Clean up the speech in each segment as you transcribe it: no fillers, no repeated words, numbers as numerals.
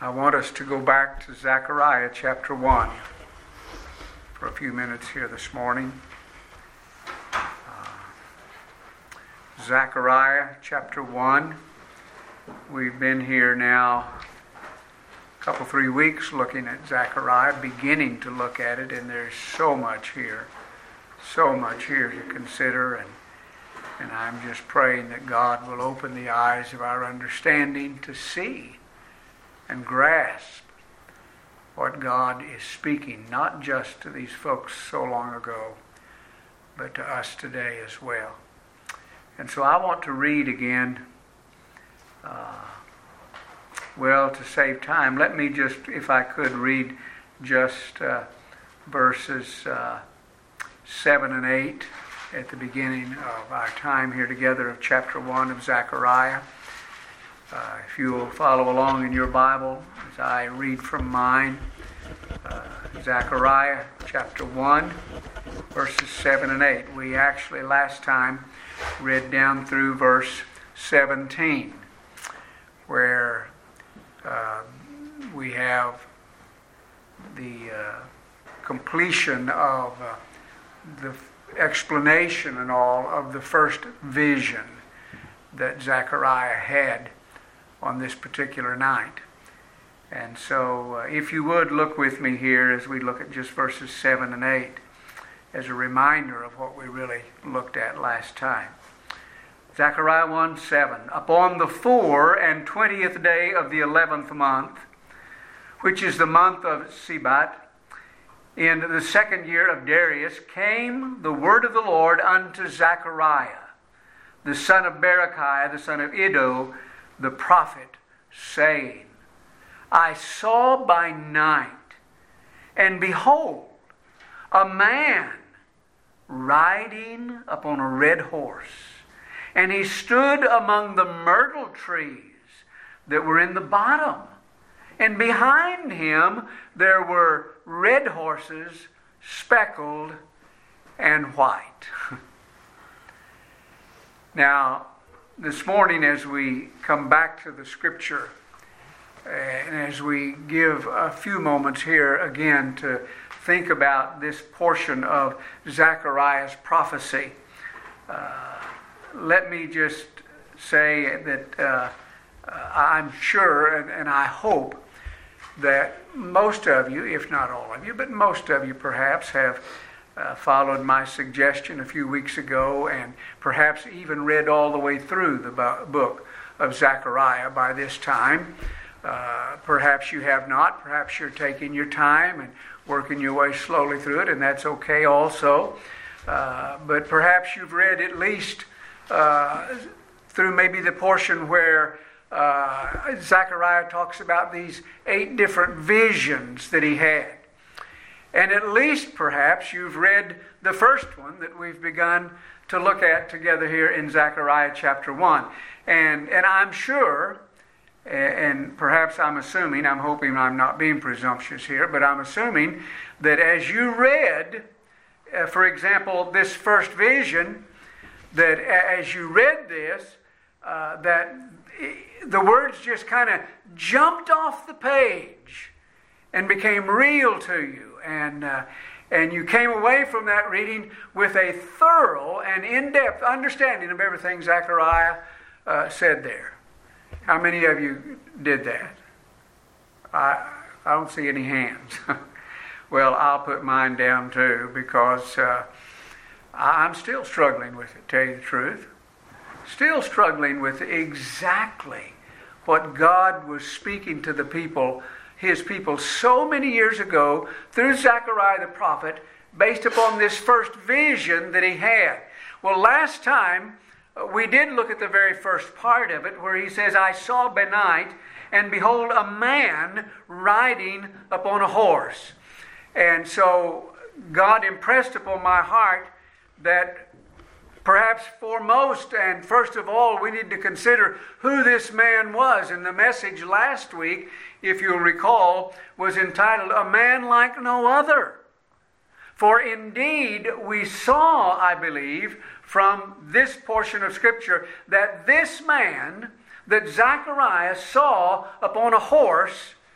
I want us to go back to Zechariah chapter 1 for a few minutes here this morning. Zechariah chapter 1. We've been here now a 3 weeks looking at Zechariah, beginning to look at it, and there's so much here to consider, and I'm just praying that God will open the eyes of our understanding to see and grasp what God is speaking, not just to these folks so long ago, but to us today as well. And so I want to read again, to save time, let me just, if I could, read just verses 7 and 8 at the beginning of our time here together of chapter 1 of Zechariah. If you will follow along in your Bible as I read from mine, Zechariah chapter 1, verses 7 and 8. We actually last time read down through verse 17, where we have the completion of the explanation and all of the first vision that Zechariah had on this particular night. And so if you would look with me here as we look at just verses 7 and 8 as a reminder of what we really looked at last time. Zechariah 1:7. Upon the 24th day of the 11th month, which is the month of Sebat, in the 2nd year of Darius, came the word of the Lord unto Zechariah, the son of Berechiah, the son of Iddo, the prophet, saying, I saw by night, and behold, a man riding upon a red horse, and he stood among the myrtle trees that were in the bottom, and behind him there were red horses, speckled and white. Now, this morning as we come back to the Scripture, and as we give a few moments here again to think about this portion of Zechariah's prophecy, let me just say that I'm sure and I hope that most of you, if not all of you, but most of you perhaps have followed my suggestion a few weeks ago and perhaps even read all the way through the book of Zechariah by this time. Perhaps you have not. Perhaps you're taking your time and working your way slowly through it, and that's okay also. But perhaps you've read at least through maybe the portion where Zechariah talks about these 8 different visions that he had. And at least perhaps you've read the first one that we've begun to look at together here in Zechariah chapter 1. And I'm sure, and perhaps I'm assuming, I'm hoping I'm not being presumptuous here, but I'm assuming that as you read, for example, this first vision, that as you read this, that the words just kind of jumped off the page and became real to you. And you came away from that reading with a thorough and in-depth understanding of everything Zechariah said there. How many of you did that? I don't see any hands. Well, I'll put mine down too, because I'm still struggling with it, to tell you the truth. Still struggling with exactly what God was speaking to the people, his people, so many years ago through Zechariah the prophet, based upon this first vision that he had. Well, last time we did look at the very first part of it, where he says, I saw by night, and behold, a man riding upon a horse. And so God impressed upon my heart that perhaps foremost and first of all, we need to consider who this man was. And the message last week, if you'll recall, was entitled, A Man Like No Other. For indeed, we saw, I believe, from this portion of Scripture, that this man that Zechariah saw upon a horse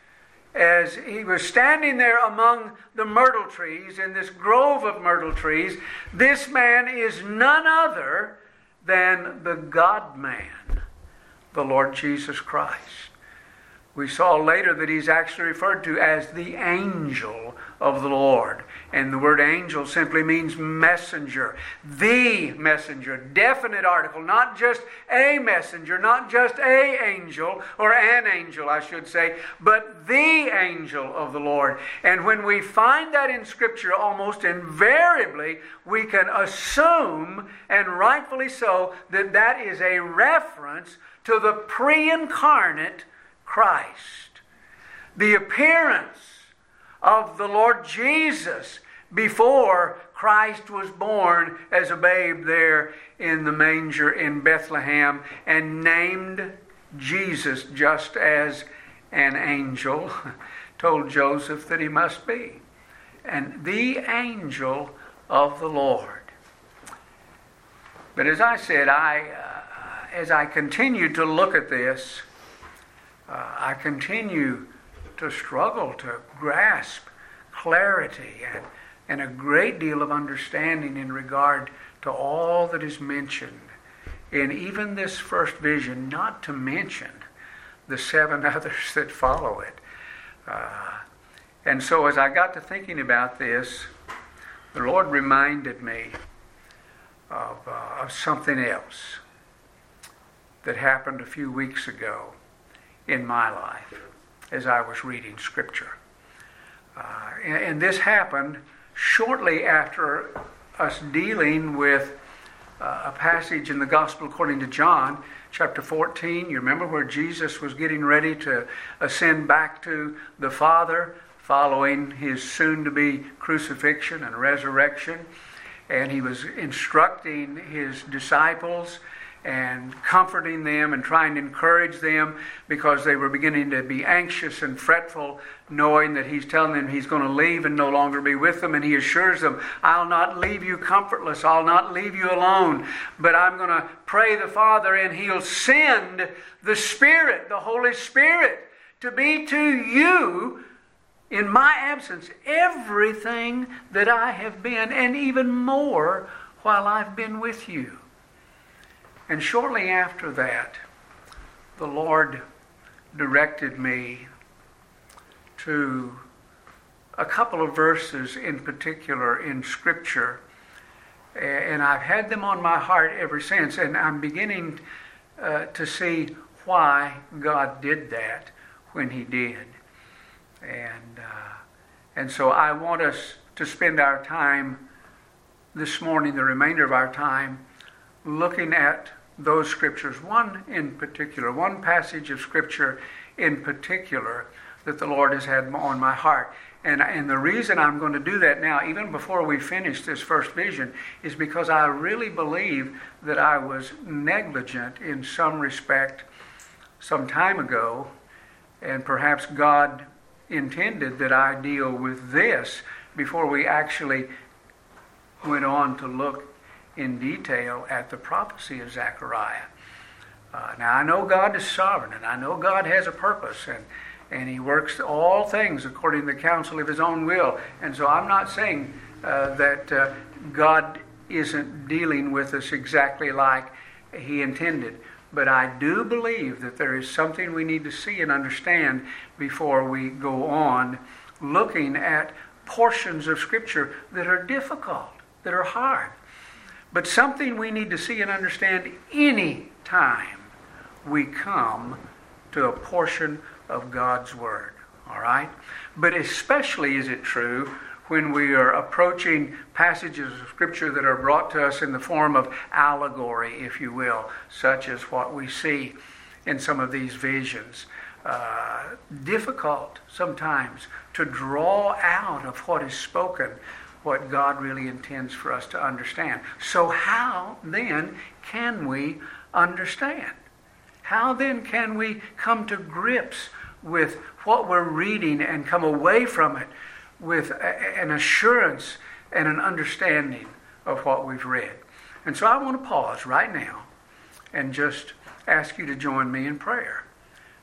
as he was standing there among the myrtle trees, in this grove of myrtle trees, this man is none other than the God-man, the Lord Jesus Christ. We saw later that he's actually referred to as the angel of the Lord. And the word angel simply means messenger. The messenger. Definite article. Not just a messenger. Not just a angel. Or an angel, I should say. But the angel of the Lord. And when we find that in Scripture, almost invariably, we can assume, and rightfully so, that that is a reference to the pre-incarnate Christ. The appearance of the Lord Jesus before Christ was born as a babe there in the manger in Bethlehem and named Jesus just as an angel told Joseph that he must be. And the angel of the Lord. But as I said, as I continued to look at this, I continue to struggle to grasp clarity and a great deal of understanding in regard to all that is mentioned in even this first vision, not to mention the 7 others that follow it. And so as I got to thinking about this, the Lord reminded me of something else that happened a few weeks ago in my life as I was reading Scripture. And this happened shortly after us dealing with a passage in the Gospel according to John, chapter 14. You remember where Jesus was getting ready to ascend back to the Father following his soon-to-be crucifixion and resurrection. And he was instructing his disciples and comforting them and trying to encourage them because they were beginning to be anxious and fretful, knowing that he's telling them he's going to leave and no longer be with them. And he assures them, I'll not leave you comfortless. I'll not leave you alone. But I'm going to pray the Father and he'll send the Spirit, the Holy Spirit, to be to you, in my absence, everything that I have been and even more while I've been with you. And shortly after that, the Lord directed me to a couple of verses in particular in Scripture. And I've had them on my heart ever since. And I'm beginning to see why God did that when he did. And so I want us to spend our time this morning, the remainder of our time, looking at those scriptures, one in particular, one passage of Scripture in particular that the Lord has had on my heart. And the reason I'm going to do that now, even before we finish this first vision, is because I really believe that I was negligent in some respect some time ago, and perhaps God intended that I deal with this before we actually went on to look in detail at the prophecy of Zechariah. Now I know God is sovereign, and I know God has a purpose, and he works all things according to the counsel of his own will. And so I'm not saying that God isn't dealing with us exactly like he intended. But I do believe that there is something we need to see and understand before we go on looking at portions of Scripture that are difficult, that are hard. But something we need to see and understand any time we come to a portion of God's Word. All right? But especially is it true when we are approaching passages of Scripture that are brought to us in the form of allegory, if you will, such as what we see in some of these visions. Difficult sometimes to draw out of what is spoken what God really intends for us to understand. So how then can we understand? How then can we come to grips with what we're reading and come away from it with an assurance and an understanding of what we've read? And so I want to pause right now and just ask you to join me in prayer.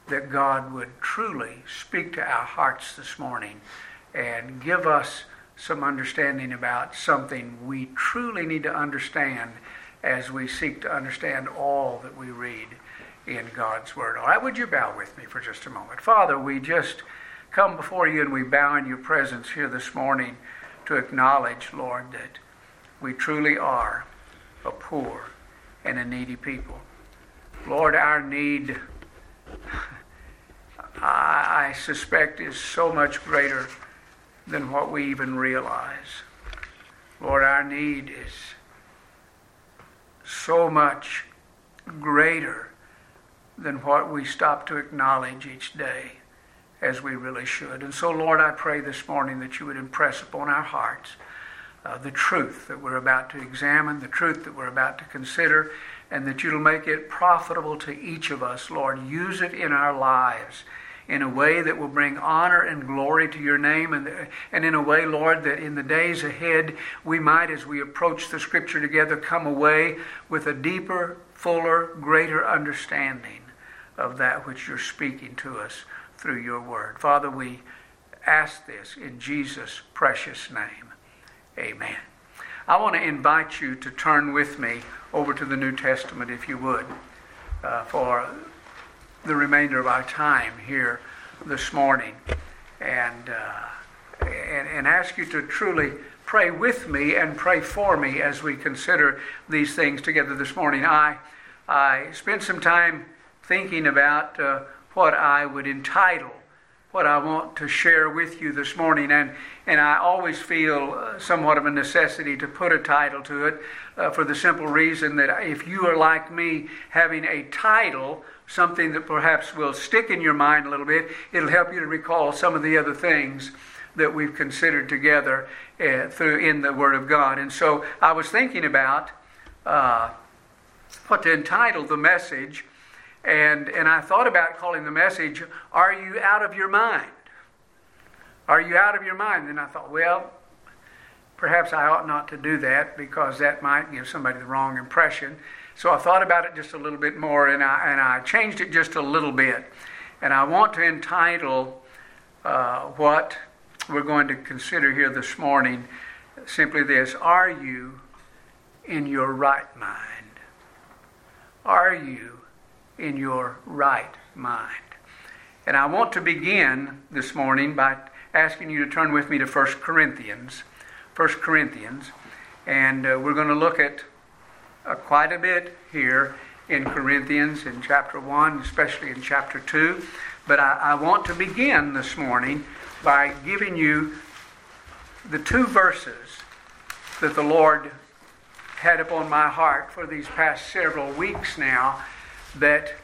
that God would truly speak to our hearts this morning and give us some understanding about something we truly need to understand as we seek to understand all that we read in God's Word. All right, would you bow with me for just a moment? Father, we just come before you and we bow in your presence here this morning to acknowledge, Lord, that we truly are a poor and a needy people. Lord, our need, I suspect, is so much greater than what we even realize. Lord, our need is so much greater than what we stop to acknowledge each day as we really should. And so, Lord, I pray this morning that you would impress upon our hearts the truth that we're about to examine, the truth that we're about to consider, and that you'll make it profitable to each of us, Lord. Use it in our lives in a way that will bring honor and glory to your name, and in a way, Lord, that in the days ahead we might, as we approach the Scripture together, come away with a deeper, fuller, greater understanding of that which you're speaking to us through your word. Father, we ask this in Jesus' precious name. Amen. I want to invite you to turn with me over to the New Testament, if you would, for the remainder of our time here this morning, and ask you to truly pray with me and pray for me as we consider these things together this morning. I spent some time thinking about what I would entitle what I want to share with you this morning, and I always feel somewhat of a necessity to put a title to it for the simple reason that if you are like me, having a title, something that perhaps will stick in your mind a little bit, it'll help you to recall some of the other things that we've considered together in the Word of God. And so I was thinking about what to entitle the message, and I thought about calling the message, "Are You Out of Your Mind?" Are you out of your mind? And I thought, well, perhaps I ought not to do that because that might give somebody the wrong impression. So I thought about it just a little bit more, and I changed it just a little bit. And I want to entitle what we're going to consider here this morning simply this: Are you in your right mind? Are you in your right mind? And I want to begin this morning by asking you to turn with me to 1 Corinthians. 1 Corinthians. And we're going to look at quite a bit here in Corinthians in chapter 1, especially in chapter 2. But I want to begin this morning by giving you the two verses that the Lord had upon my heart for these past several weeks now, that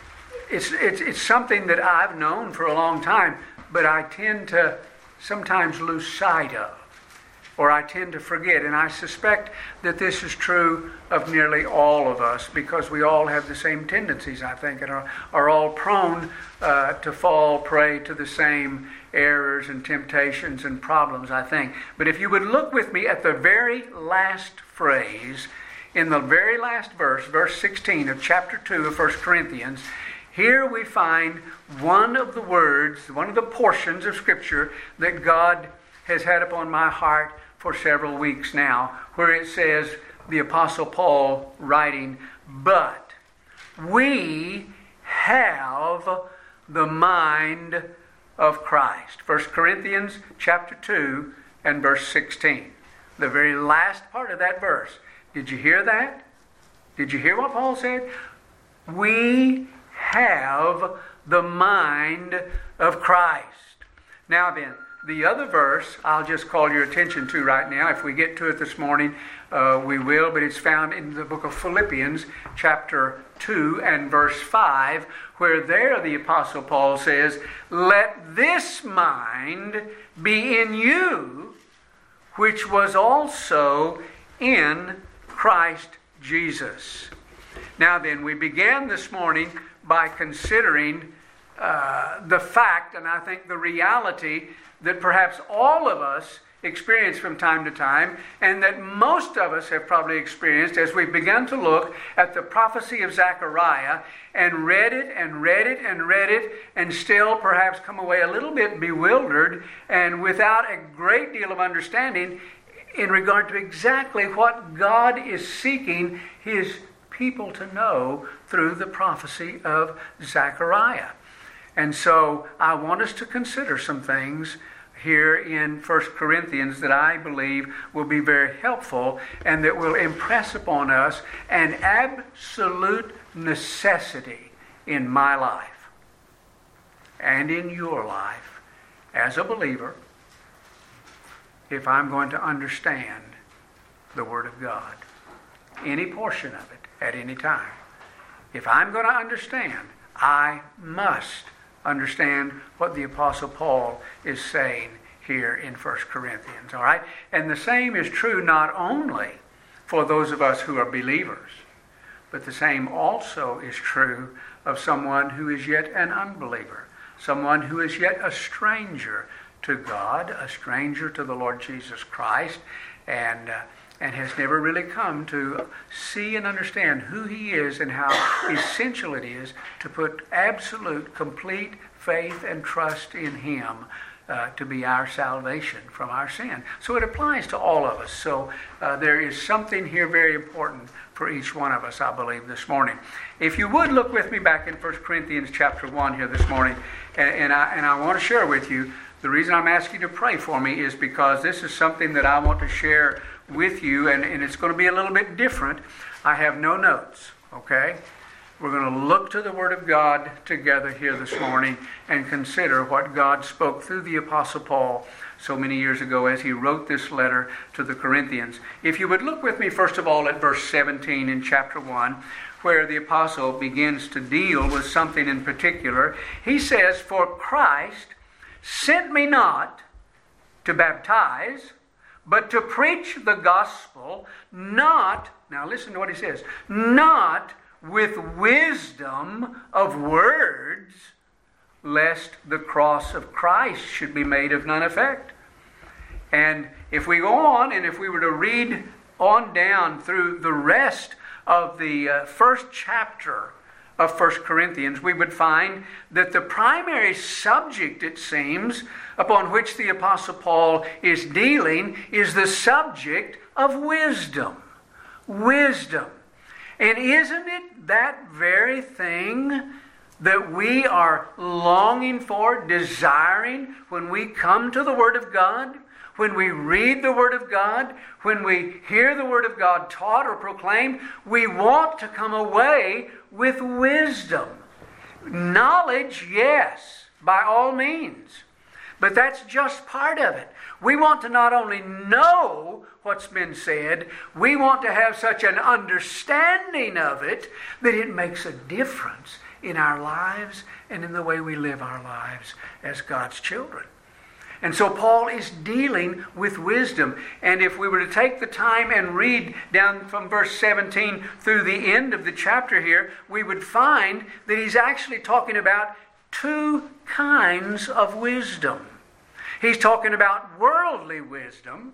it's something that I've known for a long time, but I tend to sometimes lose sight of, or I tend to forget. And I suspect that this is true of nearly all of us, because we all have the same tendencies, I think, and are all prone to fall prey to the same errors and temptations and problems, I think. But if you would look with me at the very last phrase, in the very last verse, verse 16 of chapter 2 of 1 Corinthians, here we find one of the words, one of the portions of Scripture that God has had upon my heart for several weeks now, where it says, the Apostle Paul writing, "But we have the mind of Christ." 1 Corinthians chapter 2 and verse 16. The very last part of that verse. Did you hear that? Did you hear what Paul said? We have the mind of Christ. Now then, the other verse I'll just call your attention to right now. If we get to it this morning, we will, but it's found in the book of Philippians, chapter 2 and verse 5, where there the Apostle Paul says, "Let this mind be in you, which was also in Christ Jesus." Now then, we began this morning by considering the fact, and I think the reality, that perhaps all of us experience from time to time, and that most of us have probably experienced as we've begun to look at the prophecy of Zechariah and read it and read it and read it, and still perhaps come away a little bit bewildered and without a great deal of understanding in regard to exactly what God is seeking His people to know through the prophecy of Zechariah. And so I want us to consider some things here in 1 Corinthians that I believe will be very helpful and that will impress upon us an absolute necessity in my life and in your life as a believer if I'm going to understand the Word of God, any portion of it at any time. If I'm going to understand, I must understand what the Apostle Paul is saying here in 1 Corinthians. All right? And the same is true not only for those of us who are believers, but the same also is true of someone who is yet an unbeliever, someone who is yet a stranger to God, a stranger to the Lord Jesus Christ, and has never really come to see and understand who He is and how essential it is to put absolute, complete faith and trust in Him to be our salvation from our sin. So it applies to all of us. So there is something here very important for each one of us, I believe, this morning. If you would look with me back in 1 Corinthians chapter 1 here this morning, and I want to share with you, the reason I'm asking you to pray for me is because this is something that I want to share with you, and it's going to be a little bit different. I have no notes, okay? We're going to look to the Word of God together here this morning and consider what God spoke through the Apostle Paul so many years ago as he wrote this letter to the Corinthians. If you would look with me, first of all, at verse 17 in chapter 1, where the Apostle begins to deal with something in particular. He says, "For Christ sent me not to baptize, but to preach the gospel, not," now listen to what he says, "not with wisdom of words, lest the cross of Christ should be made of none effect." And if we go on, and if we were to read on down through the rest of the first chapter of 1 Corinthians, we would find that the primary subject, it seems, upon which the Apostle Paul is dealing is the subject of wisdom. Wisdom. And isn't it that very thing that we are longing for, desiring when we come to the Word of God? When we read the Word of God, when we hear the Word of God taught or proclaimed, we want to come away with wisdom. Knowledge, yes, by all means. But that's just part of it. We want to not only know what's been said, we want to have such an understanding of it that it makes a difference in our lives and in the way we live our lives as God's children. And so Paul is dealing with wisdom. And if we were to take the time and read down from verse 17 through the end of the chapter here, we would find that he's actually talking about two kinds of wisdom. He's talking about worldly wisdom,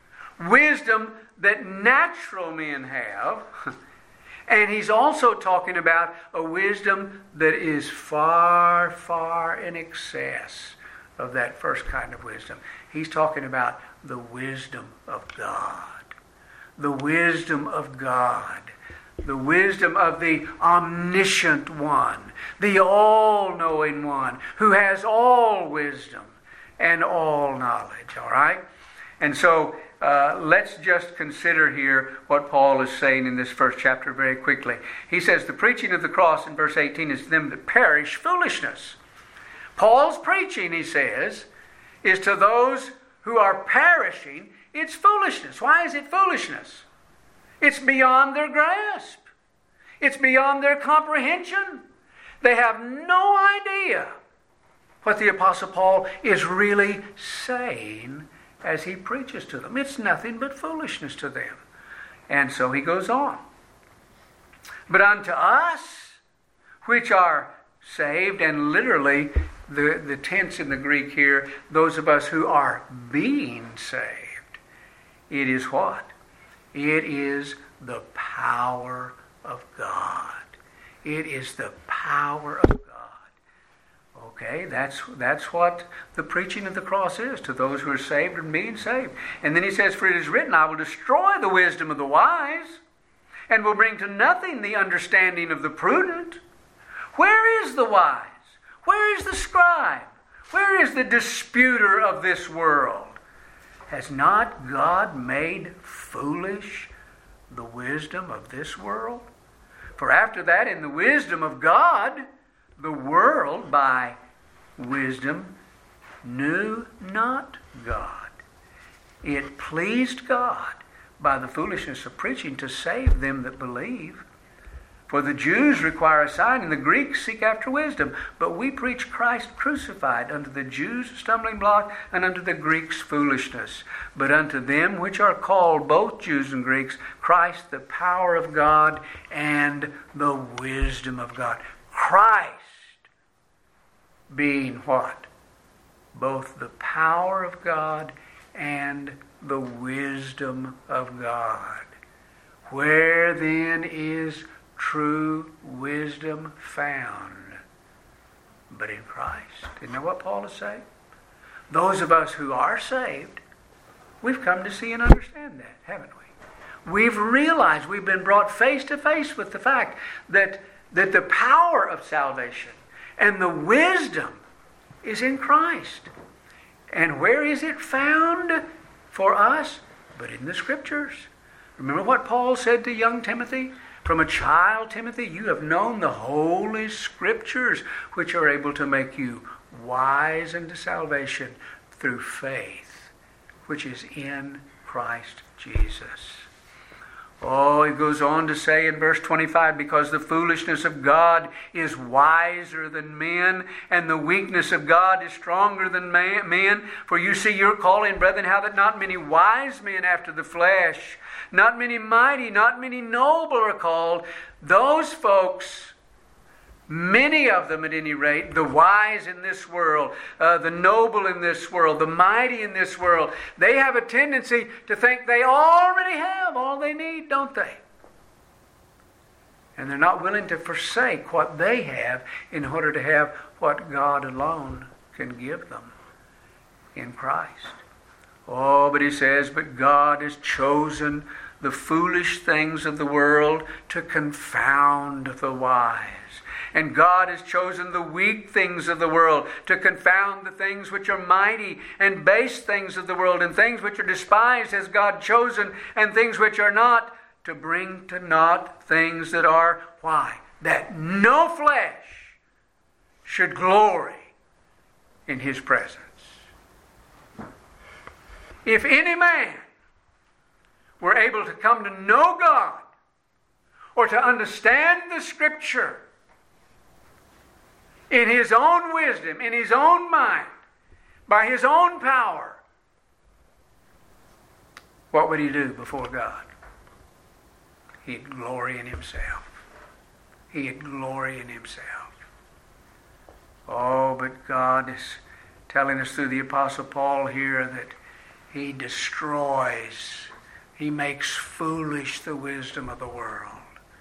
wisdom that natural men have, and he's also talking about a wisdom that is far, far in excess of that first kind of wisdom. He's talking about the wisdom of God. The wisdom of God. The wisdom of the omniscient one. The all-knowing one who has all wisdom and all knowledge. All right? And so let's just consider here what Paul is saying in this first chapter very quickly. He says the preaching of the cross in verse 18 is to them that perish foolishness. Paul's preaching, he says, is to those who are perishing. It's foolishness. Why is it foolishness? It's beyond their grasp. It's beyond their comprehension. They have no idea what the Apostle Paul is really saying as he preaches to them. It's nothing but foolishness to them. And so he goes on. But unto us, which are saved, and literally the tense in the Greek here, those of us who are being saved. It is what? It is the power of God. It is the power of God. Okay, that's what the preaching of the cross is to those who are saved and being saved. And then he says, for it is written, I will destroy the wisdom of the wise, and will bring to nothing the understanding of the prudent. Where is the wise? Where is the scribe? Where is the disputer of this world? Has not God made foolish the wisdom of this world? For after that, in the wisdom of God, the world by wisdom knew not God. It pleased God by the foolishness of preaching to save them that believe. For the Jews require a sign, and the Greeks seek after wisdom. But we preach Christ crucified, unto the Jews a stumbling block, and unto the Greeks foolishness. But unto them which are called, both Jews and Greeks, Christ the power of God and the wisdom of God. Christ being what? Both the power of God and the wisdom of God. Where then is true wisdom found? But in Christ. Isn't that what Paul is saying? Those of us who are saved, we've come to see and understand that, haven't we? We've realized, we've been brought face to face with the fact that the power of salvation and the wisdom is in Christ. And where is it found for us? But in the Scriptures. Remember what Paul said to young Timothy? From a child, Timothy, you have known the Holy Scriptures, which are able to make you wise unto salvation through faith, which is in Christ Jesus. Oh, he goes on to say in verse 25, because the foolishness of God is wiser than men, and the weakness of God is stronger than men. For you see your calling, brethren, how that not many wise men after the flesh, not many mighty, not many noble are called. Those folks, many of them at any rate, the wise in this world, the noble in this world, the mighty in this world, they have a tendency to think they already have all they need, don't they? And they're not willing to forsake what they have in order to have what God alone can give them in Christ. Oh, but he says, but God has chosen the foolish things of the world to confound the wise. And God has chosen the weak things of the world to confound the things which are mighty, and base things of the world, and things which are despised has God chosen, and things which are not, to bring to naught things that are. Why? That no flesh should glory in His presence. If any man were able to come to know God, or to understand the Scripture in his own wisdom, in his own mind, by his own power, what would he do before God? He'd glory in himself. He'd glory in himself. Oh, but God is telling us through the Apostle Paul here that He destroys, He makes foolish the wisdom of the world.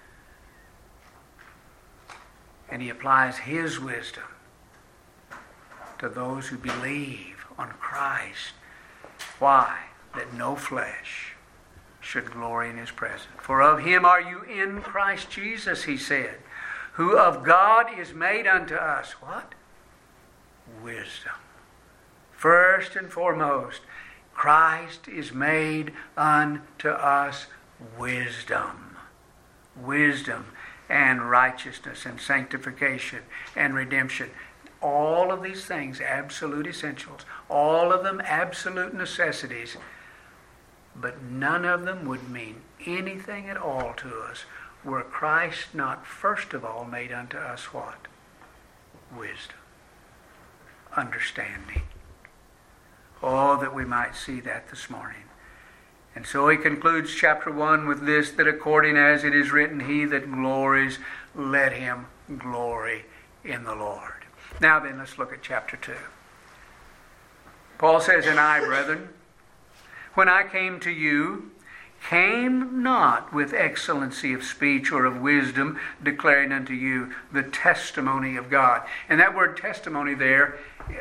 And He applies His wisdom to those who believe on Christ. Why? That no flesh should glory in His presence. For of Him are you in Christ Jesus, He said, who of God is made unto us, what? Wisdom. First and foremost, Christ is made unto us wisdom. Wisdom and righteousness and sanctification and redemption. All of these things, absolute essentials. All of them absolute necessities. But none of them would mean anything at all to us were Christ not first of all made unto us what? Wisdom. Understanding. Oh, that we might see that this morning. And so he concludes chapter 1 with this, that according as it is written, he that glories, let him glory in the Lord. Now then, let's look at chapter 2. Paul says, "And I, brethren, when I came to you, came not with excellency of speech or of wisdom, declaring unto you the testimony of God." And that word testimony there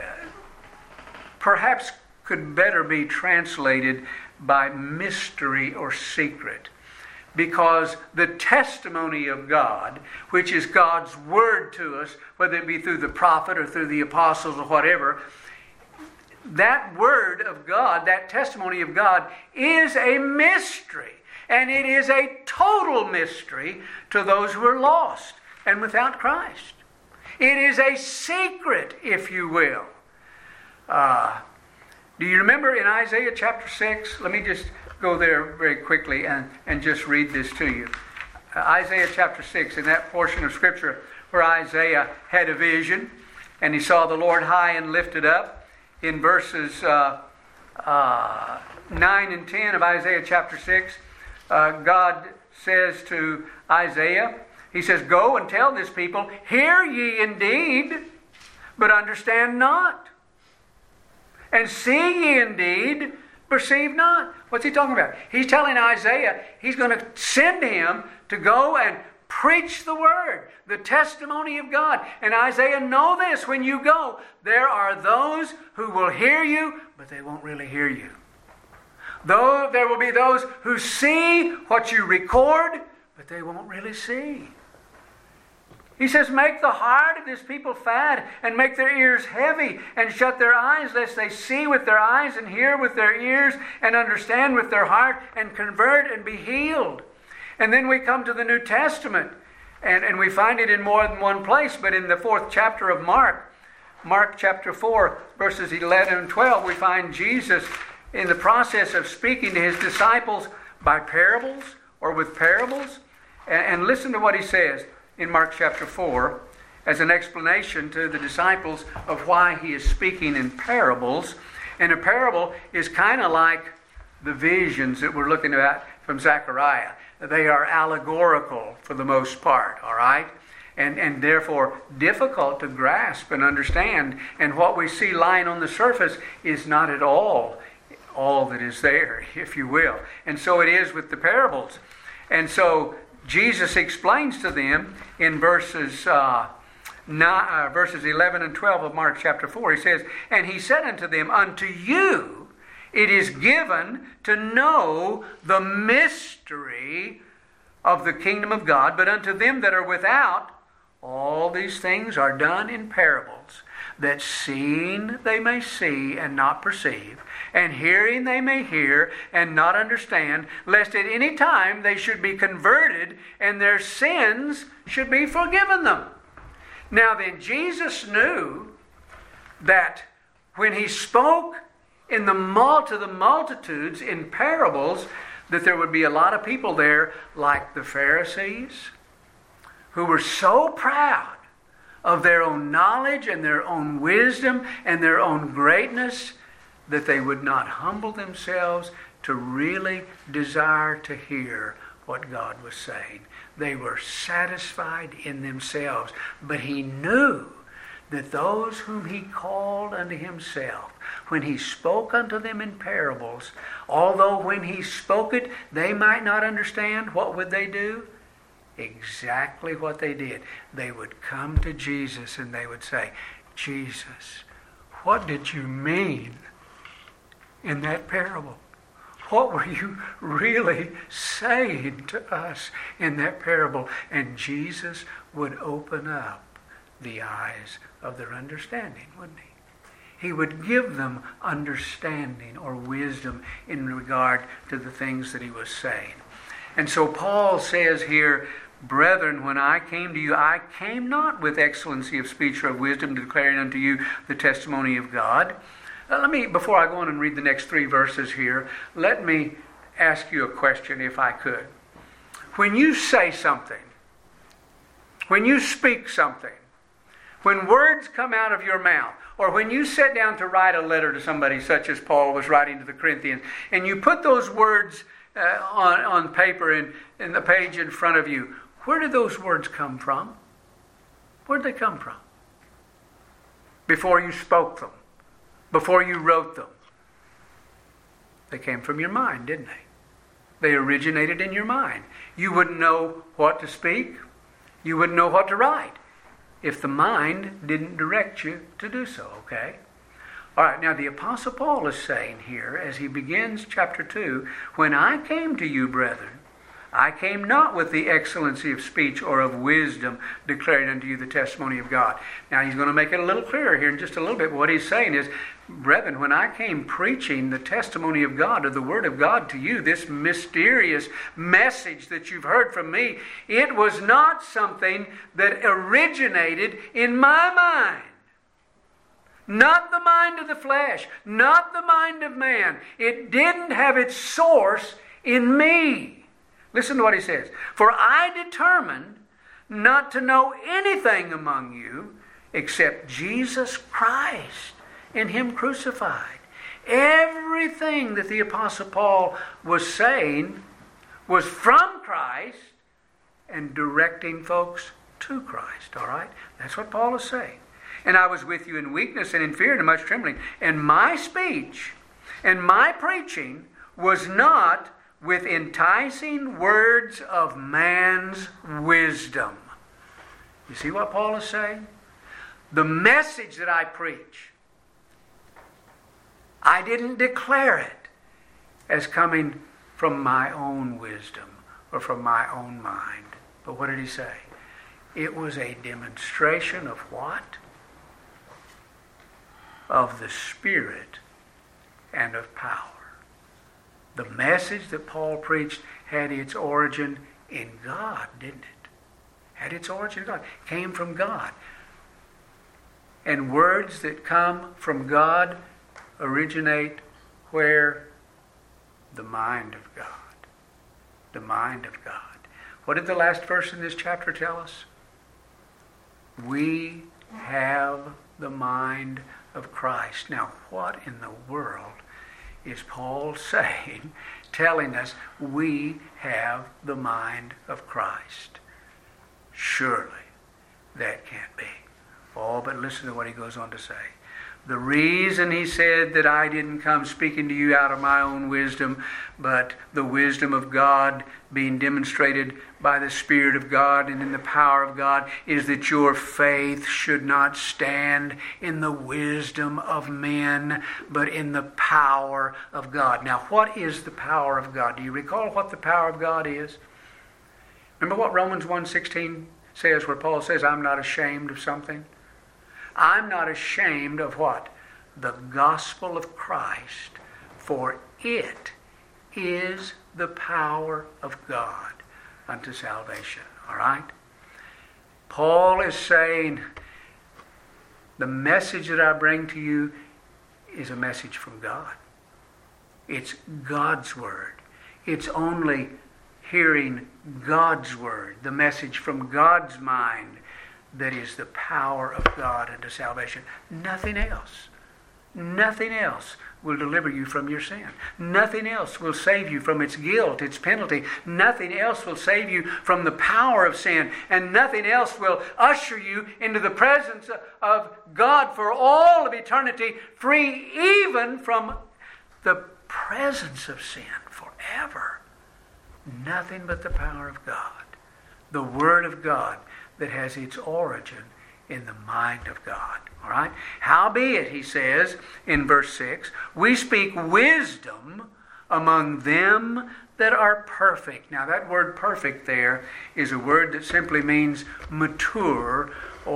perhaps could better be translated by mystery or secret. Because the testimony of God, which is God's word to us, whether it be through the prophet or through the apostles or whatever, that word of God, that testimony of God, is a mystery. And it is a total mystery to those who are lost and without Christ. It is a secret, if you will. Do you remember in Isaiah chapter 6? Let me just go there very quickly and just read this to you. Isaiah chapter 6, in that portion of Scripture where Isaiah had a vision and he saw the Lord high and lifted up. In verses 9 and 10 of Isaiah chapter 6, God says to Isaiah, he says, "Go and tell this people, hear ye indeed, but understand not. And see ye indeed, perceive not." What's he talking about? He's telling Isaiah he's going to send him to go and preach the word, the testimony of God. And Isaiah, know this, when you go, there are those who will hear you, but they won't really hear you. Though there will be those who see what you record, but they won't really see. He says, "Make the heart of this people fat, and make their ears heavy, and shut their eyes, lest they see with their eyes, and hear with their ears, and understand with their heart, and convert and be healed." And then we come to the New Testament, and we find it in more than one place, but in the 4th chapter of Mark chapter 4, verses 11 and 12, we find Jesus in the process of speaking to his disciples by parables or with parables. And listen to what he says in Mark chapter 4 as an explanation to the disciples of why he is speaking in parables. And a parable is kind of like the visions that we're looking at from Zechariah. They are allegorical for the most part, all right? And therefore difficult to grasp and understand. And what we see lying on the surface is not at all that is there, if you will. And so it is with the parables. And so Jesus explains to them in verses 11 and 12 of Mark chapter 4. He says, "And he said unto them, Unto you it is given to know the mystery of the kingdom of God, but unto them that are without, all these things are done in parables, that seeing they may see and not perceive, and hearing they may hear and not understand, lest at any time they should be converted and their sins should be forgiven them." Now then, Jesus knew that when he spoke to the multitudes in parables, that there would be a lot of people there like the Pharisees, who were so proud of their own knowledge and their own wisdom and their own greatness that they would not humble themselves to really desire to hear what God was saying. They were satisfied in themselves. But he knew that those whom he called unto himself, when he spoke unto them in parables, although when he spoke it they might not understand, what would they do? Exactly what they did. They would come to Jesus and they would say, "Jesus, what did you mean in that parable? What were you really saying to us in that parable?" And Jesus would open up the eyes of their understanding, wouldn't he? He would give them understanding or wisdom in regard to the things that he was saying. And so Paul says here, "Brethren, when I came to you, I came not with excellency of speech or of wisdom, declaring unto you the testimony of God." Before I go on and read the next 3 verses here, let me ask you a question, if I could. When you say something, when you speak something, when words come out of your mouth, or when you sit down to write a letter to somebody, such as Paul was writing to the Corinthians, and you put those words on paper in the page in front of you, where did those words come from? Where did they come from? before you spoke them, before you wrote them. They came from your mind, didn't they? They originated in your mind. You wouldn't know what to speak. You wouldn't know what to write if the mind didn't direct you to do so, okay? All right, now the Apostle Paul is saying here, as he begins chapter 2, when I came to you, brethren, I came not with the excellency of speech or of wisdom, declaring unto you the testimony of God. Now he's going to make it a little clearer here in just a little bit. What he's saying is, brethren, when I came preaching the testimony of God, or the Word of God to you, this mysterious message that you've heard from me, it was not something that originated in my mind. Not the mind of the flesh, not the mind of man. It didn't have its source in me. Listen to what he says. For I determined not to know anything among you except Jesus Christ and Him crucified. Everything that the Apostle Paul was saying was from Christ and directing folks to Christ. All right? That's what Paul is saying. And I was with you in weakness and in fear and in much trembling. And my speech and my preaching was not with enticing words of man's wisdom. You see what Paul is saying? The message that I preach, I didn't declare it as coming from my own wisdom or from my own mind. But what did he say? It was a demonstration of what? Of the Spirit and of power. The message that Paul preached had its origin in God, didn't it? Had its origin in God. Came from God. And words that come from God originate where? The mind of God. The mind of God. What did the last verse in this chapter tell us? We have the mind of Christ. Now, what in the world is Paul saying, telling us we have the mind of Christ? Surely that can't be. Oh, but listen to what he goes on to say. The reason he said that I didn't come speaking to you out of my own wisdom, but the wisdom of God being demonstrated by the Spirit of God and in the power of God, is that your faith should not stand in the wisdom of men, but in the power of God. Now, what is the power of God? Do you recall what the power of God is? Remember what Romans 1:16 says, where Paul says, I'm not ashamed of something? I'm not ashamed of what? The gospel of Christ, for it is the power of God unto salvation. All right? Paul is saying, the message that I bring to you is a message from God. It's God's word. It's only hearing God's word, the message from God's mind, that is the power of God unto salvation. Nothing else. Nothing else will deliver you from your sin. Nothing else will save you from its guilt, its penalty. Nothing else will save you from the power of sin. And nothing else will usher you into the presence of God for all of eternity, free even from the presence of sin forever. Nothing but the power of God. The Word of God that has its origin in the mind of God. All right? Howbeit, he says in verse 6, we speak wisdom among them that are perfect. Now that word perfect there is a word that simply means mature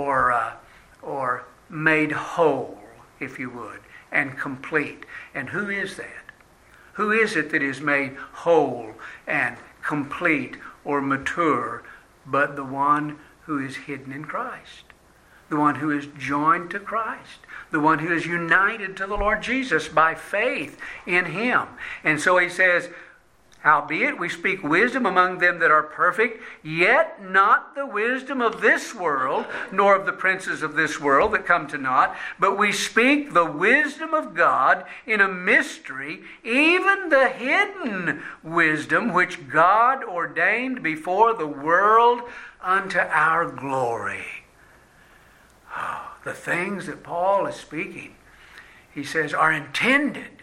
or made whole, if you would, and complete. And who is that? Who is it that is made whole and complete or mature but the one who is hidden in Christ? The one who is joined to Christ. The one who is united to the Lord Jesus by faith in Him. And so he says, howbeit we speak wisdom among them that are perfect, yet not the wisdom of this world, nor of the princes of this world that come to naught, but we speak the wisdom of God in a mystery, even the hidden wisdom which God ordained before the world unto our glory. The things that Paul is speaking, he says, are intended.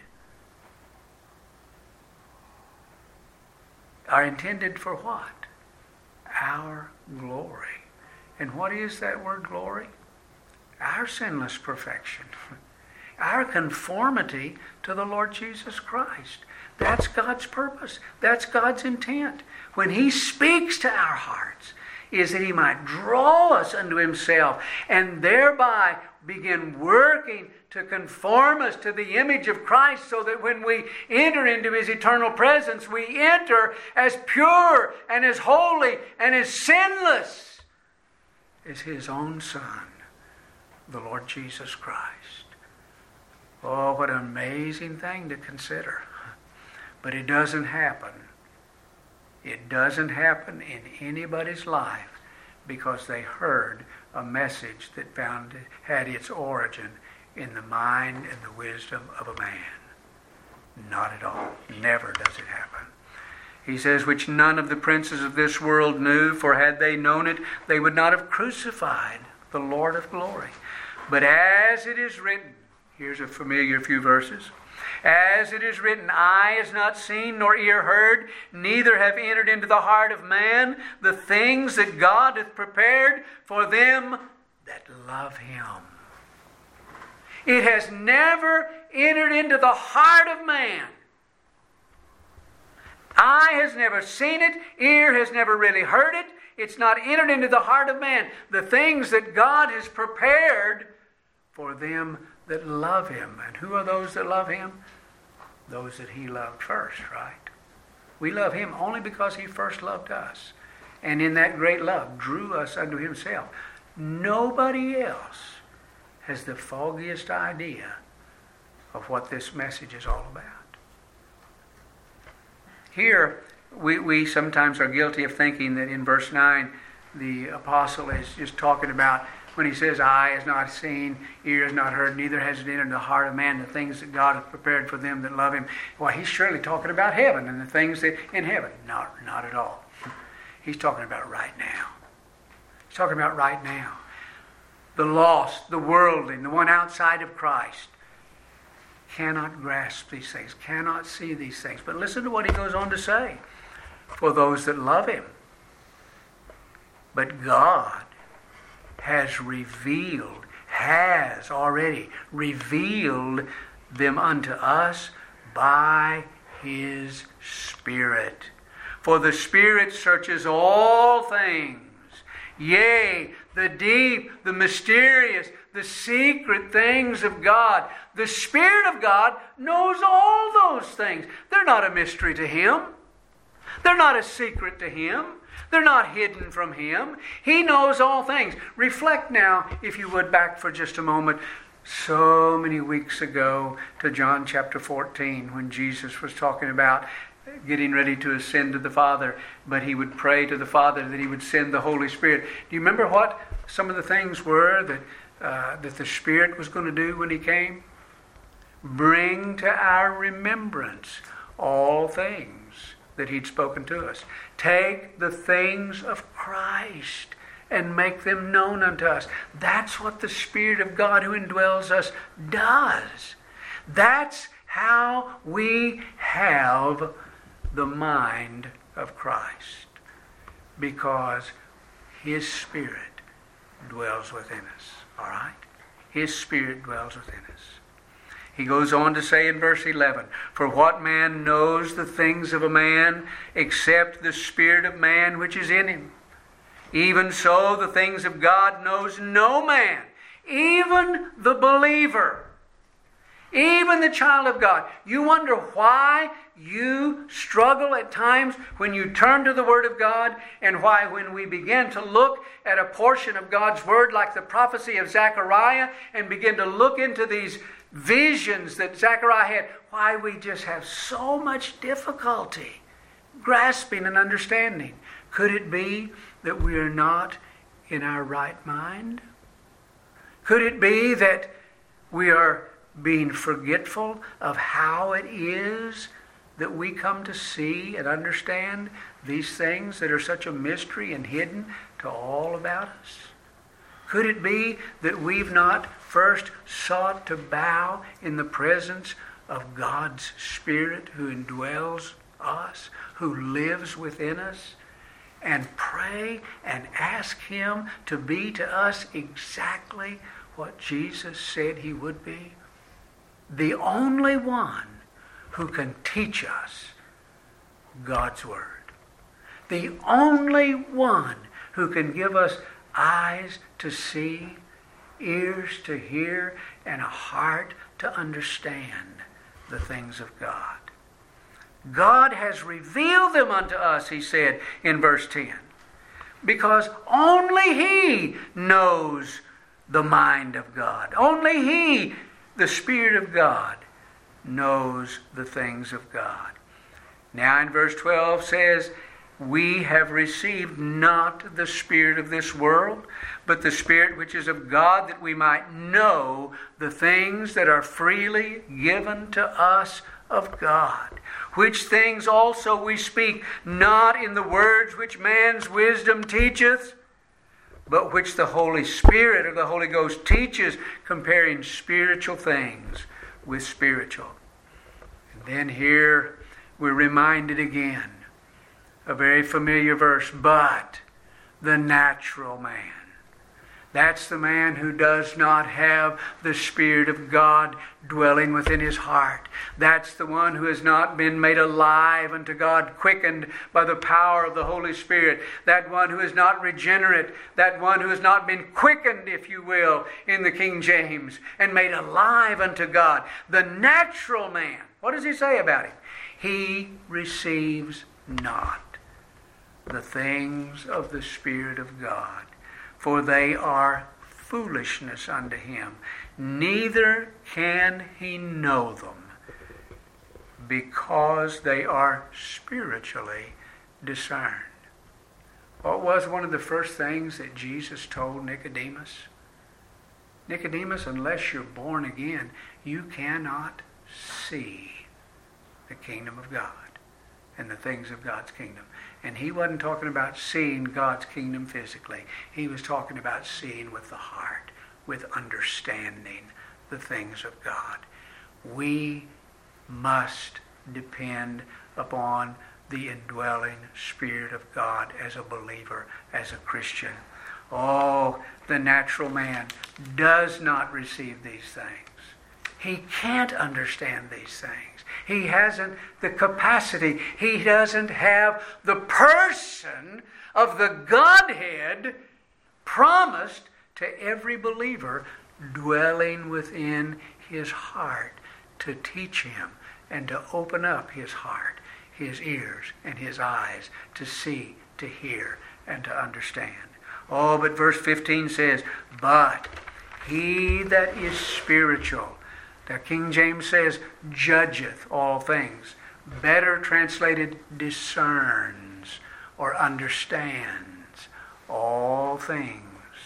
Are intended for what? Our glory. And what is that word glory? Our sinless perfection. Our conformity to the Lord Jesus Christ. That's God's purpose. That's God's intent. When He speaks to our hearts, is that He might draw us unto Himself and thereby begin working to conform us to the image of Christ, so that when we enter into His eternal presence, we enter as pure and as holy and as sinless as His own Son, the Lord Jesus Christ. Oh, what an amazing thing to consider. But it doesn't happen. It doesn't happen in anybody's life because they heard a message that had its origin in the mind and the wisdom of a man. Not at all. Never does it happen. He says, which none of the princes of this world knew, for had they known it, they would not have crucified the Lord of glory. But as it is written, here's a familiar few verses. As it is written, eye has not seen nor ear heard, neither have entered into the heart of man the things that God hath prepared for them that love Him. It has never entered into the heart of man. Eye has never seen it, ear has never really heard it. It's not entered into the heart of man. The things that God has prepared for them that love Him. And who are those that love Him? Those that He loved first, right? We love Him only because He first loved us. And in that great love drew us unto Himself. Nobody else has the foggiest idea of what this message is all about. Here, we sometimes are guilty of thinking that in verse 9, the apostle is just talking about when he says, eye has not seen, ear has not heard, neither has it entered the heart of man the things that God hath prepared for them that love Him. Well, he's surely talking about heaven and the things that in heaven. Not at all. He's talking about right now. He's talking about right now. The lost, the worldly, the one outside of Christ cannot grasp these things, cannot see these things. But listen to what he goes on to say. For those that love Him. But God has already revealed them unto us by His Spirit. For the Spirit searches all things, yea, the deep, the mysterious, the secret things of God. The Spirit of God knows all those things. They're not a mystery to Him. They're not a secret to Him. They're not hidden from Him. He knows all things. Reflect now, if you would, back for just a moment, so many weeks ago to John chapter 14, when Jesus was talking about getting ready to ascend to the Father, but He would pray to the Father that He would send the Holy Spirit. Do you remember what some of the things were that the Spirit was going to do when He came? Bring to our remembrance all things that He'd spoken to us. Take the things of Christ and make them known unto us. That's what the Spirit of God who indwells us does. That's how we have the mind of Christ. Because His Spirit dwells within us. All right? His Spirit dwells within us. He goes on to say in verse 11, for what man knows the things of a man except the spirit of man which is in him? Even so the things of God knows no man, even the believer, even the child of God. You wonder why you struggle at times when you turn to the Word of God, and why when we begin to look at a portion of God's Word like the prophecy of Zechariah and begin to look into these visions that Zechariah had, why we just have so much difficulty grasping and understanding. Could it be that we are not in our right mind? Could it be that we are being forgetful of how it is that we come to see and understand these things that are such a mystery and hidden to all about us? Could it be that we've not first sought to bow in the presence of God's Spirit who indwells us, who lives within us, and pray and ask Him to be to us exactly what Jesus said He would be? The only one who can teach us God's Word. The only one who can give us eyes to see, ears to hear, and a heart to understand the things of God. God has revealed them unto us, he said in verse 10, because only He knows the mind of God. Only He, the Spirit of God, knows the things of God. Now in verse 12 says, we have received not the spirit of this world, but the Spirit which is of God, that we might know the things that are freely given to us of God. Which things also we speak, not in the words which man's wisdom teacheth, but which the Holy Spirit or the Holy Ghost teaches, comparing spiritual things with spiritual. And then here we're reminded again, a very familiar verse, but the natural man. That's the man who does not have the Spirit of God dwelling within his heart. That's the one who has not been made alive unto God, quickened by the power of the Holy Spirit. That one who is not regenerate. That one who has not been quickened, if you will, in the King James, and made alive unto God. The natural man, what does he say about him? He receives not the things of the Spirit of God, for they are foolishness unto him. Neither can he know them, because they are spiritually discerned. What was one of the first things that Jesus told Nicodemus? Nicodemus, unless you're born again, you cannot see the kingdom of God and the things of God's kingdom. And he wasn't talking about seeing God's kingdom physically. He was talking about seeing with the heart, with understanding the things of God. We must depend upon the indwelling Spirit of God as a believer, as a Christian. Oh, the natural man does not receive these things. He can't understand these things. He hasn't the capacity. He doesn't have the person of the Godhead promised to every believer dwelling within his heart to teach him and to open up his heart, his ears, and his eyes to see, to hear, and to understand. Oh, but verse 15 says, but he that is spiritual, the King James says, judgeth all things. Better translated, discerns or understands all things.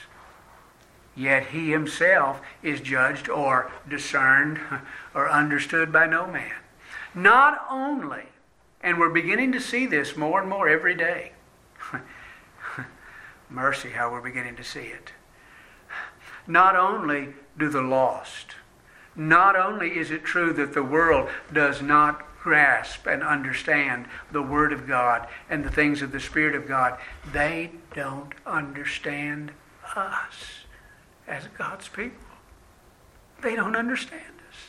Yet he himself is judged or discerned or understood by no man. Not only, and we're beginning to see this more and more every day. Mercy, how we're beginning to see it. Not only do the lost, not only is it true that the world does not grasp and understand the Word of God and the things of the Spirit of God, they don't understand us as God's people. They don't understand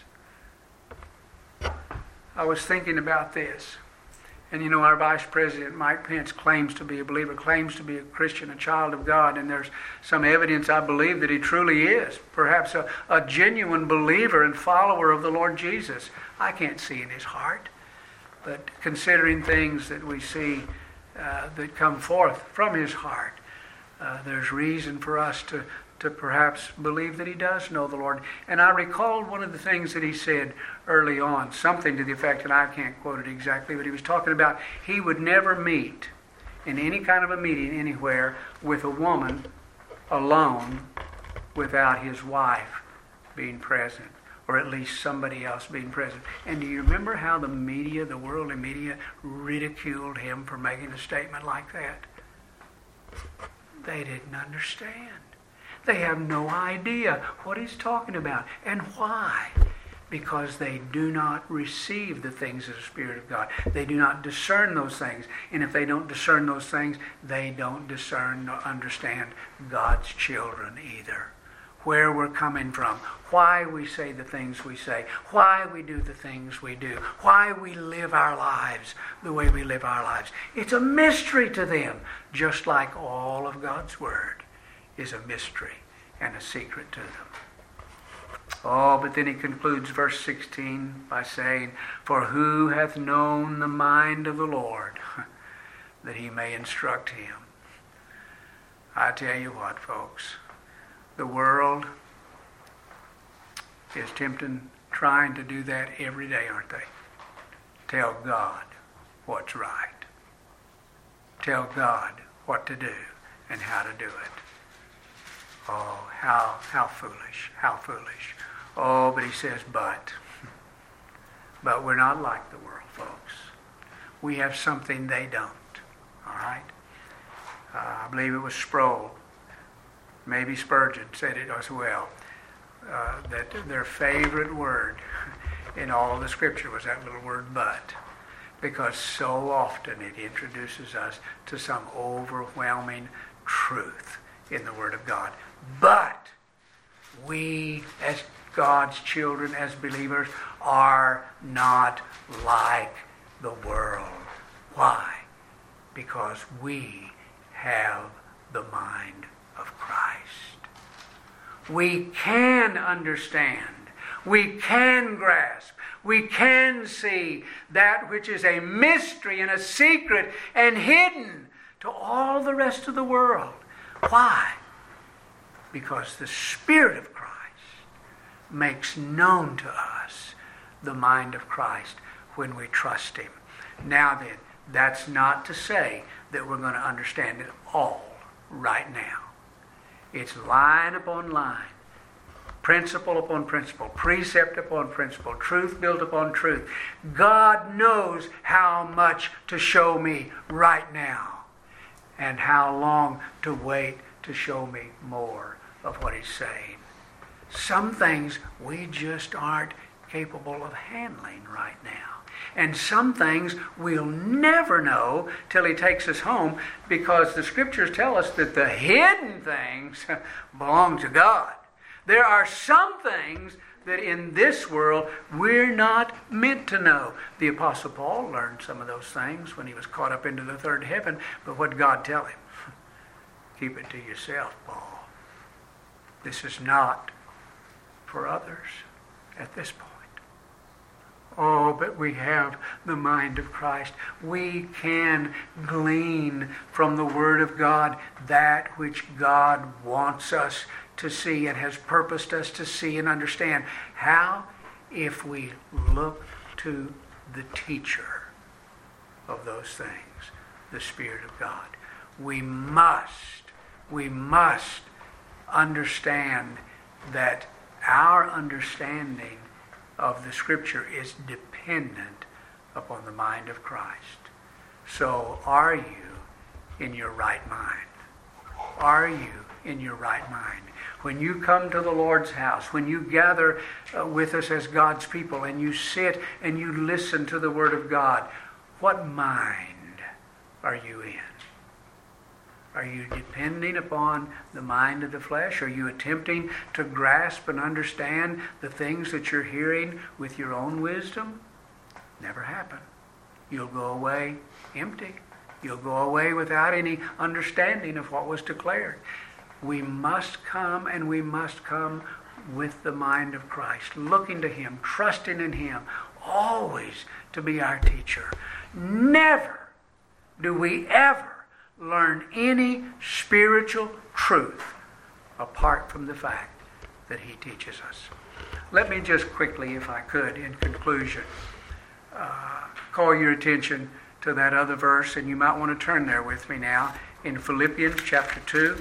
us. I was thinking about this. And you know, our Vice President, Mike Pence, claims to be a believer, claims to be a Christian, a child of God, and there's some evidence, I believe, that he truly is. Perhaps a genuine believer and follower of the Lord Jesus. I can't see in his heart. But considering things that we see that come forth from his heart, there's reason for us to perhaps believe that he does know the Lord. And I recalled one of the things that he said early on, something to the effect, and I can't quote it exactly, but he was talking about he would never meet in any kind of a meeting anywhere with a woman alone without his wife being present, or at least somebody else being present. And do you remember how the media, the worldly media, ridiculed him for making a statement like that? They didn't understand. They have no idea what he's talking about. And why? Because they do not receive the things of the Spirit of God. They do not discern those things. And if they don't discern those things, they don't discern or understand God's children either. Where we're coming from, why we say the things we say, why we do the things we do, why we live our lives the way we live our lives. It's a mystery to them, just like all of God's Word is a mystery and a secret to them. Oh, but then he concludes verse 16 by saying, "For who hath known the mind of the Lord, that he may instruct him?" I tell you what, folks, the world is trying to do that every day, aren't they? Tell God what's right. Tell God what to do and how to do it. Oh, how foolish, how foolish. Oh, but he says, but we're not like the world, folks. We have something they don't, all right? I believe it was Sproul, maybe Spurgeon said it as well, that their favorite word in all of the Scripture was that little word but, because so often it introduces us to some overwhelming truth in the Word of God. But we, as God's children, as believers, are not like the world. Why? Because we have the mind of Christ. We can understand. We can grasp. We can see that which is a mystery and a secret and hidden to all the rest of the world. Why? Because the Spirit of Christ makes known to us the mind of Christ when we trust Him. Now then, that's not to say that we're going to understand it all right now. It's line upon line, principle upon principle, precept upon principle, truth built upon truth. God knows how much to show me right now and how long to wait to show me more of what He's saying. Some things we just aren't capable of handling right now. And some things we'll never know till He takes us home, because the Scriptures tell us that the hidden things belong to God. There are some things that in this world we're not meant to know. The Apostle Paul learned some of those things when he was caught up into the third heaven, but what did God tell him? Keep it to yourself, Paul. This is not for others at this point. Oh, but we have the mind of Christ. We can glean from the Word of God that which God wants us to see and has purposed us to see and understand. How? If we look to the teacher of those things, the Spirit of God. We must understand that our understanding of the Scripture is dependent upon the mind of Christ. So are you in your right mind? Are you in your right mind? When you come to the Lord's house, when you gather with us as God's people and you sit and you listen to the Word of God, what mind are you in? Are you depending upon the mind of the flesh? Are you attempting to grasp and understand the things that you're hearing with your own wisdom? Never happen. You'll go away empty. You'll go away without any understanding of what was declared. We must come, and we must come with the mind of Christ, looking to Him, trusting in Him, always to be our teacher. Never do we ever learn any spiritual truth apart from the fact that He teaches us. Let me just quickly, if I could, in conclusion, call your attention to that other verse, and you might want to turn there with me now, in Philippians chapter 2,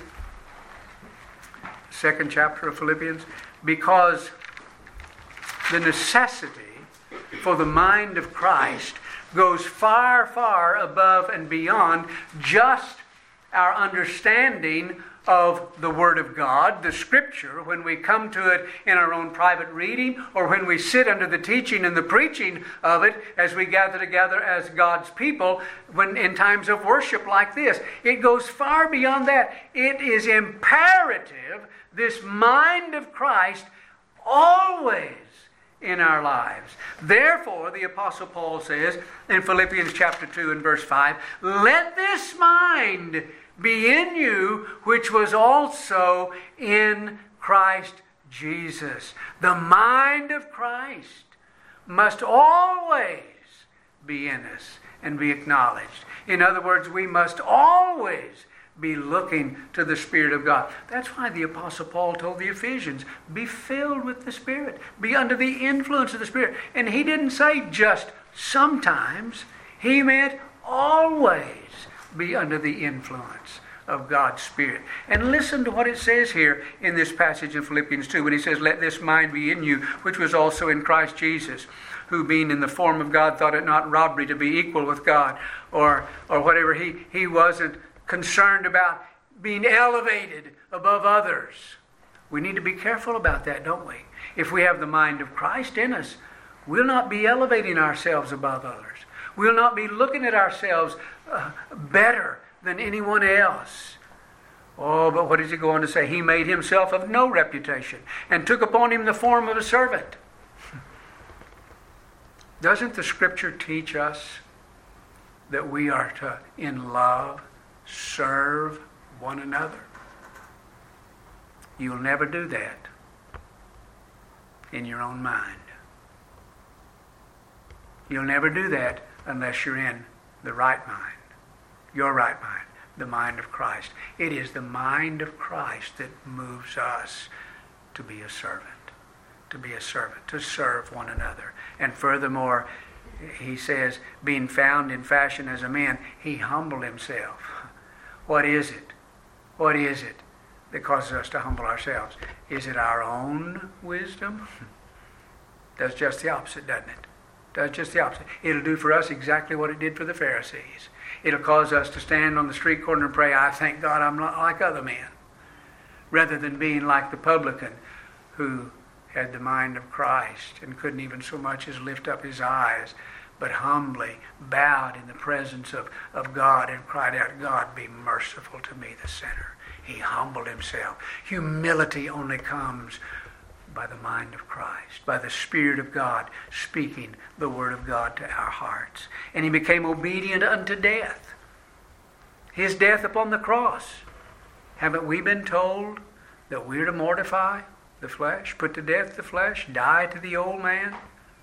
second chapter of Philippians, because the necessity for the mind of Christ goes far, far above and beyond just our understanding of the Word of God, the Scripture, when we come to it in our own private reading, or when we sit under the teaching and the preaching of it as we gather together as God's people when in times of worship like this. It goes far beyond that. It is imperative, this mind of Christ, always in our lives. Therefore, the Apostle Paul says in Philippians chapter 2 and verse 5, "Let this mind be in you, which was also in Christ Jesus." The mind of Christ must always be in us and be acknowledged. In other words, we must always be looking to the Spirit of God. That's why the Apostle Paul told the Ephesians, be filled with the Spirit. Be under the influence of the Spirit. And he didn't say just sometimes. He meant always be under the influence of God's Spirit. And listen to what it says here in this passage in Philippians 2 when he says, "Let this mind be in you, which was also in Christ Jesus, who being in the form of God thought it not robbery to be equal with God," or whatever. He wasn't concerned about being elevated above others. We need to be careful about that, don't we? If we have the mind of Christ in us, we'll not be elevating ourselves above others. We'll not be looking at ourselves better than anyone else. Oh, but what does he go on to say? He made himself of no reputation and took upon him the form of a servant. Doesn't the Scripture teach us that we are to, in love, serve one another? You'll never do that in your own mind. You'll never do that unless you're in the right mind. Your right mind, the mind of Christ. It is the mind of Christ that moves us to be a servant, to serve one another. And furthermore, he says, being found in fashion as a man, he humbled himself. What is it? What is it that causes us to humble ourselves? Is it our own wisdom? Does just the opposite, doesn't it? Does just the opposite. It'll do for us exactly what it did for the Pharisees. It'll cause us to stand on the street corner and pray, "I thank God I'm not like other men," rather than being like the publican who had the mind of Christ and couldn't even so much as lift up his eyes, but humbly bowed in the presence of God and cried out, "God, be merciful to me, the sinner." He humbled himself. Humility only comes by the mind of Christ, by the Spirit of God speaking the Word of God to our hearts. And he became obedient unto death. His death upon the cross. Haven't we been told that we're to mortify the flesh, put to death the flesh, die to the old man?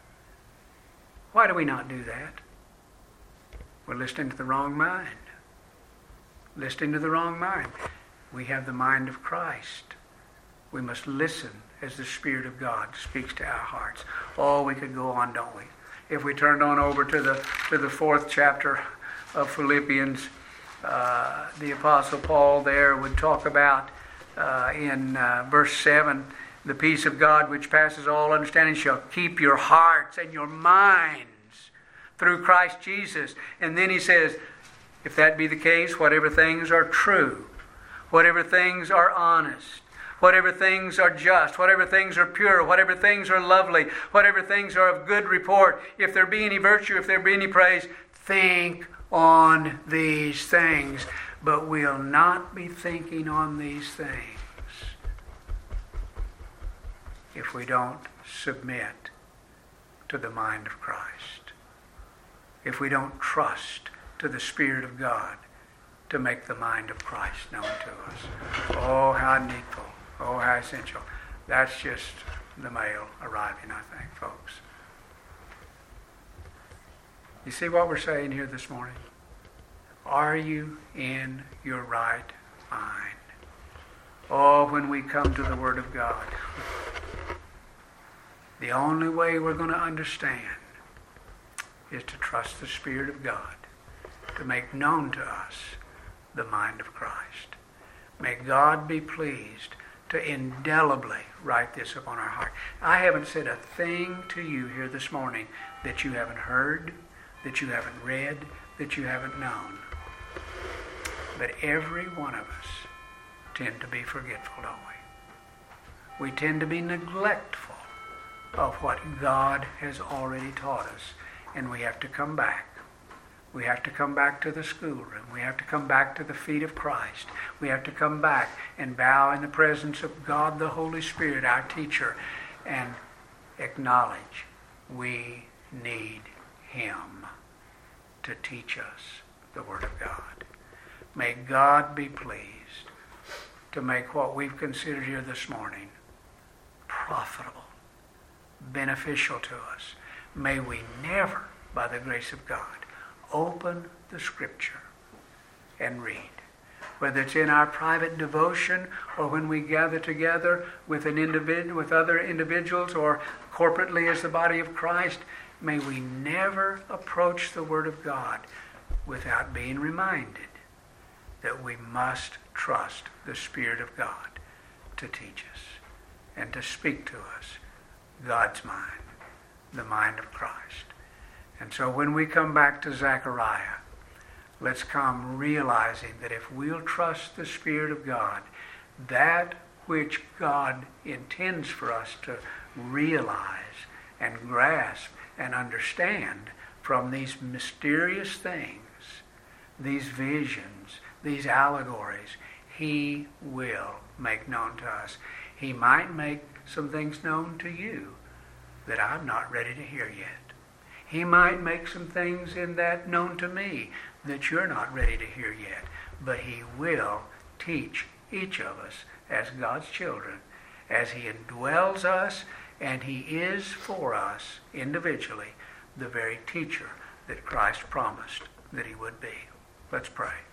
Why do we not do that? We're listening to the wrong mind. Listening to the wrong mind. We have the mind of Christ. We must listen as the Spirit of God speaks to our hearts. Oh, we could go on, don't we? If we turned on over to the 4th chapter of Philippians, the Apostle Paul there would talk about in verse 7, "The peace of God which passes all understanding shall keep your hearts and your minds through Christ Jesus." And then he says, if that be the case, whatever things are true, whatever things are honest, whatever things are just, whatever things are pure, whatever things are lovely, whatever things are of good report, if there be any virtue, if there be any praise, think on these things. But we'll not be thinking on these things if we don't submit to the mind of Christ. If we don't trust to the Spirit of God to make the mind of Christ known to us. Oh, how needful. Oh, how essential. That's just the mail arriving, I think, folks. You see what we're saying here this morning? Are you in your right mind? Oh, when we come to the Word of God, the only way we're going to understand is to trust the Spirit of God to make known to us the mind of Christ. May God be pleased to indelibly write this upon our heart. I haven't said a thing to you here this morning that you haven't heard, that you haven't read, that you haven't known. But every one of us tend to be forgetful, don't we? We tend to be neglectful of what God has already taught us, and we have to come back. We have to come back to the schoolroom. We have to come back to the feet of Christ. We have to come back and bow in the presence of God the Holy Spirit, our teacher, and acknowledge we need Him to teach us the Word of God. May God be pleased to make what we've considered here this morning profitable, beneficial to us. May we never, by the grace of God, open the Scripture and read. Whether it's in our private devotion or when we gather together with with other individuals or corporately as the body of Christ, may we never approach the Word of God without being reminded that we must trust the Spirit of God to teach us and to speak to us God's mind, the mind of Christ. And so when we come back to Zechariah, let's come realizing that if we'll trust the Spirit of God, that which God intends for us to realize and grasp and understand from these mysterious things, these visions, these allegories, He will make known to us. He might make some things known to you that I'm not ready to hear yet. He might make some things in that known to me that you're not ready to hear yet. But He will teach each of us as God's children, as He indwells us, and He is for us individually the very teacher that Christ promised that He would be. Let's pray.